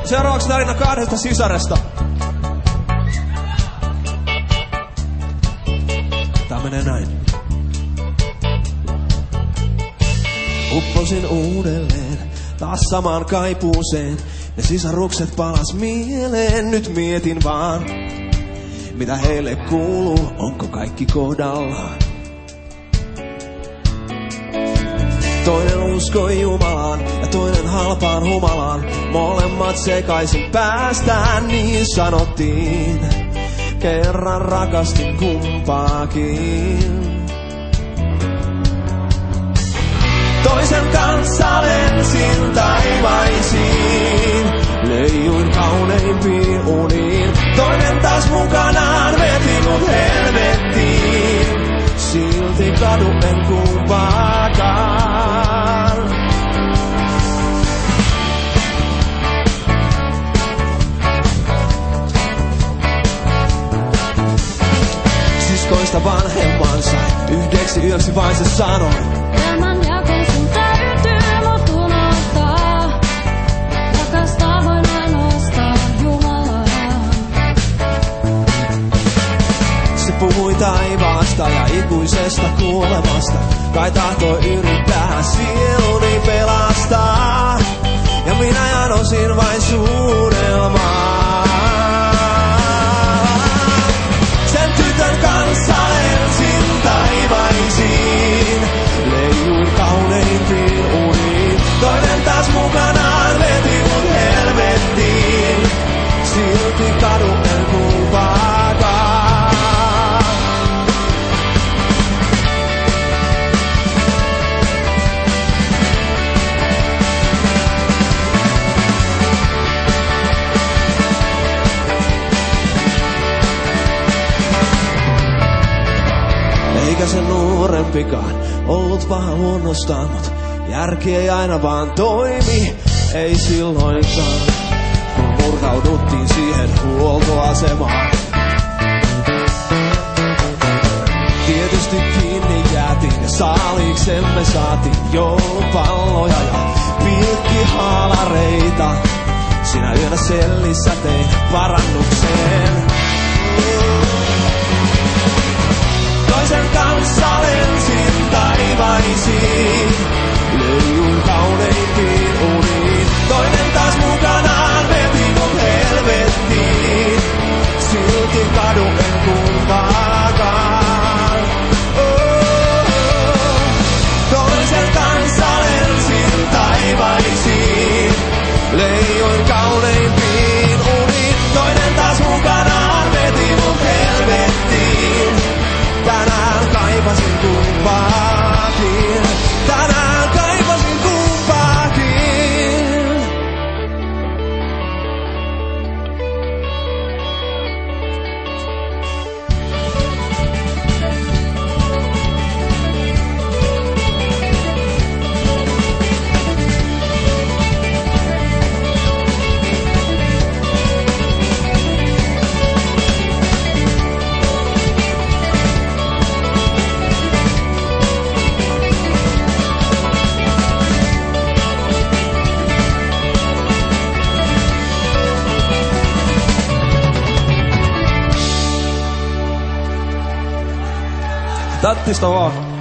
Seuraavaksi tarina 2 sisaresta. Tää menee näin. Upposin uudelleen taas samaan kaipuuseen. Ne sisarukset palas mieleen, nyt mietin vaan, mitä heille kuuluu, onko kaikki kohdallaan. Toinen uskoi Jumalaan ja toinen halpaan humalaan. Molemmat sekaisin päästään, niin sanottiin. Kerran rakastin kumpaakin. Toisen kanssa lensin taivaisiin, leijuin kauneimpiin uniin. Toinen taas mukanaan veti mut helvettiin, silti kadu en kumpaakaan. Siskoista vanhemmansa, yhdeksi yöksi vain se sanoi. Puhui taivaasta ja ikuisesta kuolemasta. Kai tahtoi yrittää sieluni pelastaa. Ja minä janosin vain suunnelmaa. Sen tytön kanssa lensin taivaisiin, leijuin kauneimpiin uniin. Toinen taas mukanaan veti mut helvettiin, silti kadu en kumpaakaan. Eikä se nuorempikaan ollut vähän luonnostaan, mut järki ei aina vaan toimi, ei silloinkaan, kun murtauduttiin siihen huoltoasemaan. Tietysti kiinni jäätiin ja saaliiksemme saatiin joulupalloja ja pilkkihaalareita. Sinä yönä sellissä tein parannukseen. Toisen kanssa lensin taivaisiin, leijuin kauneimpiin uniin. Toinen taas mukanaan veti mut helvettiin, silti kadu en kumpaakaan. Toisen kanssa lensin taivaisiin, leijuin kauneimpiin uniin. Toinen taas mukanaan veti mut helvettiin. Tänään kaipasin kumpaakin. Tänään kaipasin kumpaakin. Tattista vaan.